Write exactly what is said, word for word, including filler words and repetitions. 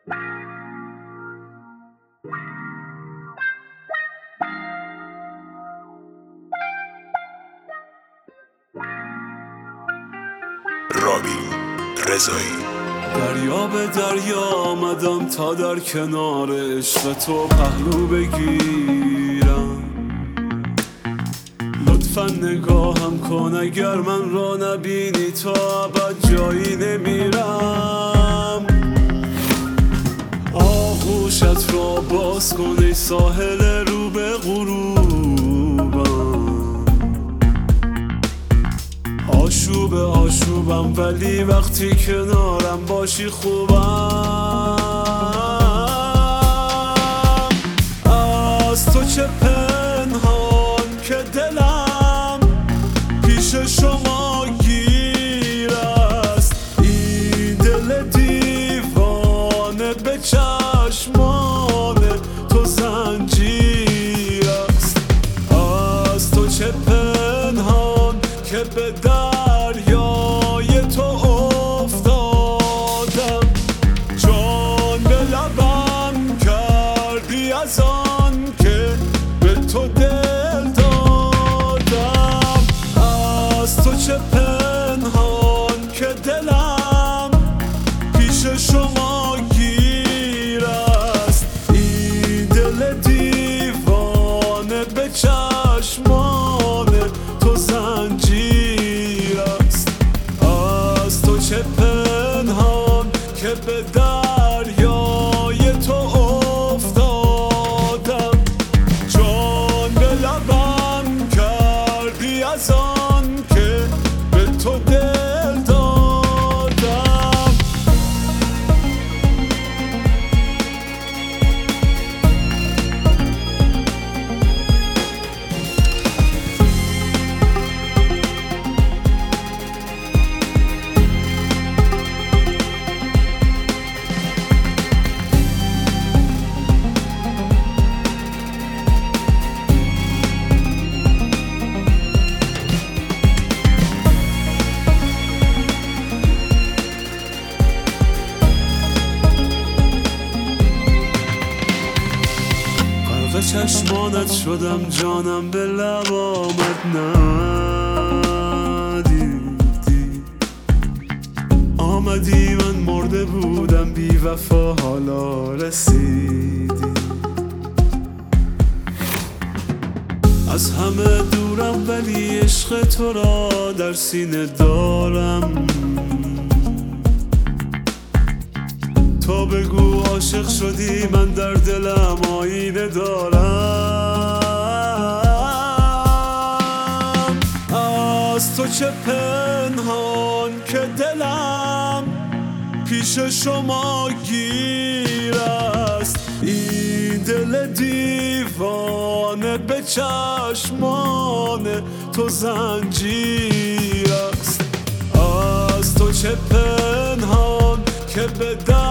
رابی رضایی. دریا به دریا آمدم تا در کنار عشق تو پهلو بگیرم. لطفا نگاهم کن اگر من را نبینی تا ابد جایی نمیرم. آغوشت را باز کن ای ساحل رو به غروبم. آشوب آشوبم ولی وقتی کنارم باشی خوبم. از تو چه پنهان که دلم پیش شما گیر است. این دل دیوانه به چشمان تو زنجیر است. از تو چه پنهان که به دریای تو افتادم. جان به لبم کردی از آن که به تو دل دادم. از تو چه پنهان که دلم پیش شما گیر است. این دل دیوانه به چشمان تو زنجیر است. از تو چه پنهان که به دریای تو افتادم. جان به لبم کردی از آن که به تو دل دادم. چشمانت شدم جانم به لب آمد ندیدی. آمدی من مرده بودم بی وفا حالا رسیدی. از همه دورم ولی عشق تو را در سینه دارم. تو بگو عاشق شدی من در دلم آینه دارم. از تو چه پنهان که دلم پیش شما گیر است. این دل دیوانه به چشمان تو زنجیر است. از تو چه پنهان که به